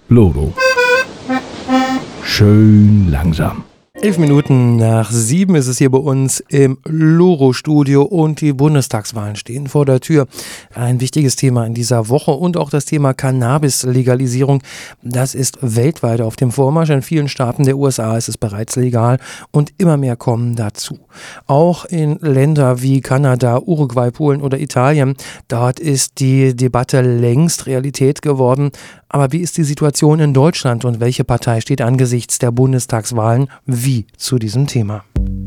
Loro. Schön langsam. 11 Minuten nach 7 ist es hier bei uns im Loro-Studio und die Bundestagswahlen stehen vor der Tür. Ein wichtiges Thema in dieser Woche und auch das Thema Cannabis-Legalisierung. Das ist weltweit auf dem Vormarsch. In vielen Staaten der USA ist es bereits legal und immer mehr kommen dazu. Auch in Ländern wie Kanada, Uruguay, Polen oder Italien, dort ist die Debatte längst Realität geworden. Aber wie ist die Situation in Deutschland und welche Partei steht angesichts der Bundestagswahlen wie zu diesem Thema?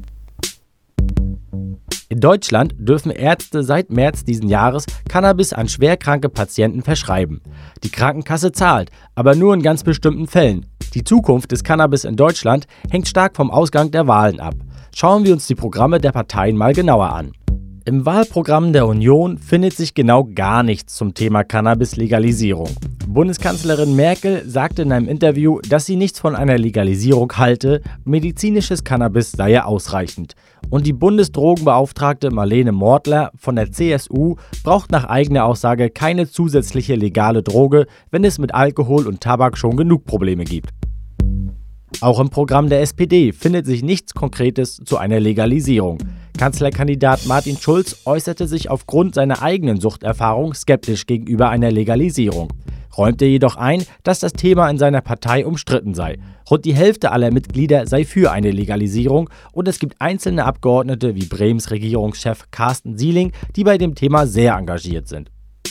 In Deutschland dürfen Ärzte seit März diesen Jahres Cannabis an schwerkranke Patienten verschreiben. Die Krankenkasse zahlt, aber nur in ganz bestimmten Fällen. Die Zukunft des Cannabis in Deutschland hängt stark vom Ausgang der Wahlen ab. Schauen wir uns die Programme der Parteien mal genauer an. Im Wahlprogramm der Union findet sich genau gar nichts zum Thema Cannabis-Legalisierung. Bundeskanzlerin Merkel sagte in einem Interview, dass sie nichts von einer Legalisierung halte, medizinisches Cannabis sei ja ausreichend. Und die Bundesdrogenbeauftragte Marlene Mortler von der CSU braucht nach eigener Aussage keine zusätzliche legale Droge, wenn es mit Alkohol und Tabak schon genug Probleme gibt. Auch im Programm der SPD findet sich nichts Konkretes zu einer Legalisierung. Kanzlerkandidat Martin Schulz äußerte sich aufgrund seiner eigenen Suchterfahrung skeptisch gegenüber einer Legalisierung, räumte jedoch ein, dass das Thema in seiner Partei umstritten sei. Rund die Hälfte aller Mitglieder sei für eine Legalisierung und es gibt einzelne Abgeordnete wie Bremens Regierungschef Carsten Sieling, die bei dem Thema sehr engagiert sind.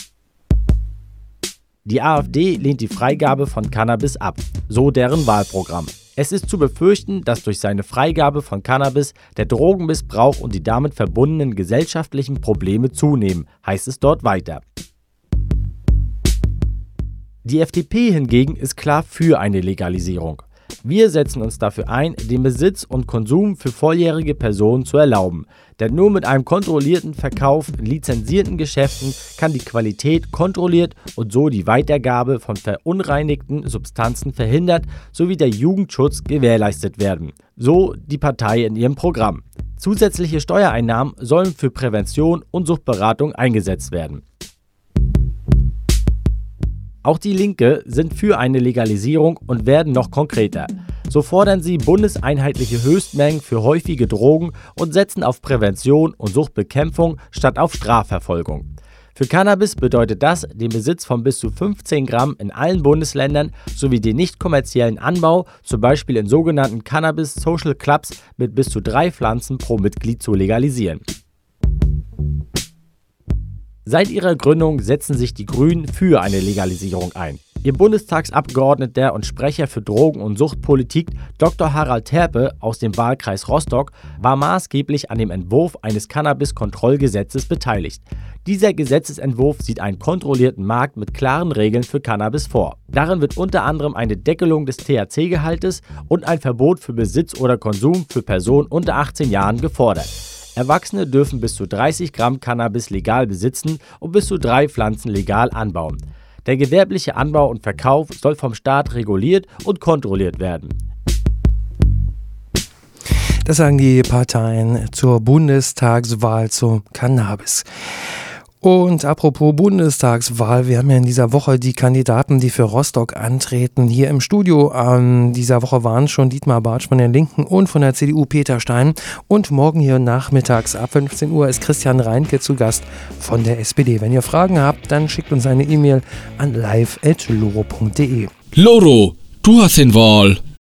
Die AfD lehnt die Freigabe von Cannabis ab, so deren Wahlprogramm. Es ist zu befürchten, dass durch seine Freigabe von Cannabis der Drogenmissbrauch und die damit verbundenen gesellschaftlichen Probleme zunehmen, heißt es dort weiter. Die FDP hingegen ist klar für eine Legalisierung. Wir setzen uns dafür ein, den Besitz und Konsum für volljährige Personen zu erlauben. Denn nur mit einem kontrollierten Verkauf in lizenzierten Geschäften kann die Qualität kontrolliert und so die Weitergabe von verunreinigten Substanzen verhindert sowie der Jugendschutz gewährleistet werden. So die Partei in ihrem Programm. Zusätzliche Steuereinnahmen sollen für Prävention und Suchtberatung eingesetzt werden. Auch die Linke sind für eine Legalisierung und werden noch konkreter. So fordern sie bundeseinheitliche Höchstmengen für häufige Drogen und setzen auf Prävention und Suchtbekämpfung statt auf Strafverfolgung. Für Cannabis bedeutet das den Besitz von bis zu 15 Gramm in allen Bundesländern sowie den nicht kommerziellen Anbau, zum Beispiel in sogenannten Cannabis Social Clubs mit bis zu 3 Pflanzen pro Mitglied zu legalisieren. Seit ihrer Gründung setzen sich die Grünen für eine Legalisierung ein. Ihr Bundestagsabgeordneter und Sprecher für Drogen- und Suchtpolitik Dr. Harald Terpe aus dem Wahlkreis Rostock war maßgeblich an dem Entwurf eines Cannabis-Kontrollgesetzes beteiligt. Dieser Gesetzesentwurf sieht einen kontrollierten Markt mit klaren Regeln für Cannabis vor. Darin wird unter anderem eine Deckelung des THC-Gehaltes und ein Verbot für Besitz oder Konsum für Personen unter 18 Jahren gefordert. Erwachsene dürfen bis zu 30 Gramm Cannabis legal besitzen und bis zu 3 Pflanzen legal anbauen. Der gewerbliche Anbau und Verkauf soll vom Staat reguliert und kontrolliert werden. Das sagen die Parteien zur Bundestagswahl zum Cannabis. Und apropos Bundestagswahl, wir haben ja in dieser Woche die Kandidaten, die für Rostock antreten. Hier im Studio dieser Woche waren schon Dietmar Bartsch von der Linken und von der CDU Peter Stein. Und morgen hier nachmittags ab 15 Uhr ist Christian Reinke zu Gast von der SPD. Wenn ihr Fragen habt, dann schickt uns eine E-Mail an live@loro.de. Loro, du hast den Wahl.